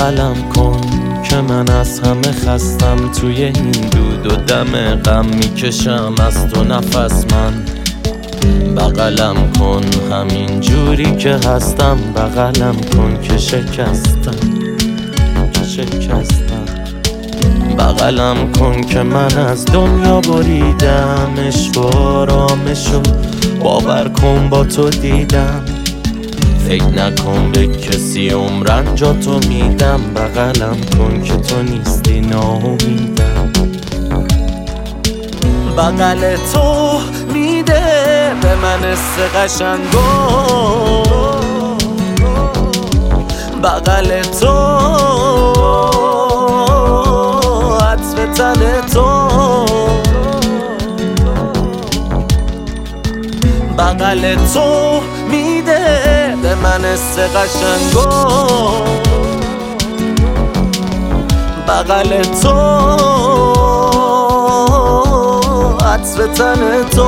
بغلم کن که من از همه خستم، توی این دود و دم غم میکشم از تو نفس من. بغلم کن همین جوری که هستم، بغلم کن که شکستم. بغلم کن که من از دنیا بریدم، عشق و آرامشو باور کن با تو دیدم. فکر نکن به کسی عمرن جا تو میدم، بغلم کن که تو نیستی ناامیدم. بغل تو میده به من حس قشنگو، بغل تو عطر تن تو، بغل تو میده به من حس قشنگو، بغل تو عطر تن تو.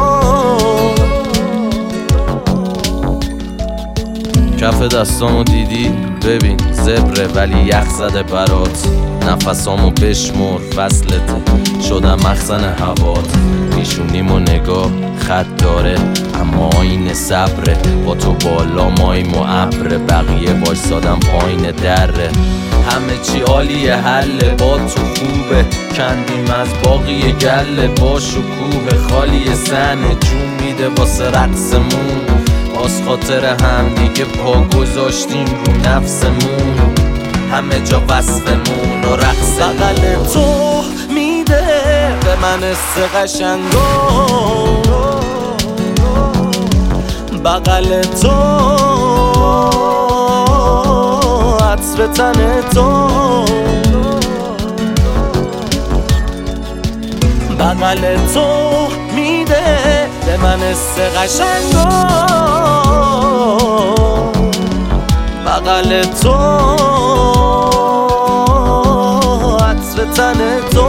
کف دستامو دیدی؟ ببین زبره ولی یخ زده برات، نفسامو بشمر فصلته شدم مخزن هوات. پیشونیم و نگاه خط داره اما آینه صبره، با تو بالا مایم و ابره، بقیه وایسادم پایین دره. همه چی عالیه حله با تو خوبه، کندیم از باقی گله با شکوه، خالی سنه جون میده واسه رقصمون، باز خاطر هم دیگه پا گذاشتیم رو نفسمون، همه جا وصفمون و رقص. بغل تو میده به من حس قشنگو، بغل تو عطر تن تو، بغل تو میده به من حس قشنگو، بغل تو عطر تن تو.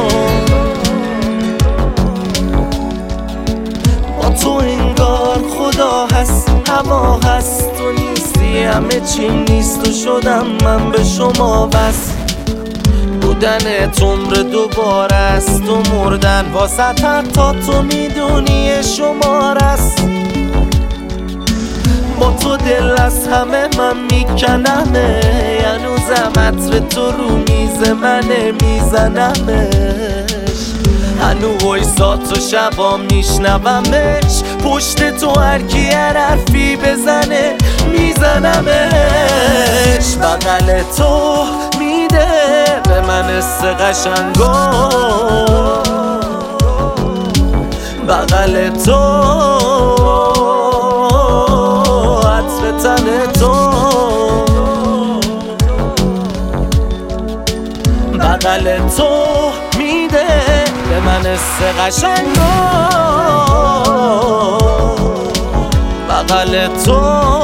با تو انگار خدا هست هوا هست، تو نیستی همه چی نیست و شدم من به شما بس. بودن عمر دوباره است و مردن واسط تا تو میدونی شمار است. با تو دل از همه من میکنمه، هنوزم عطر تو رو میز منه میزنمش، هنو وایسات و شبا میشنومش، پشت تو هرکی هر حرفی بزنه میزنمش. بغل تو میده به من حس قشنگو، بغل تو عطر تن تو، بغل تو میده به من حس قشنگو، بغل تو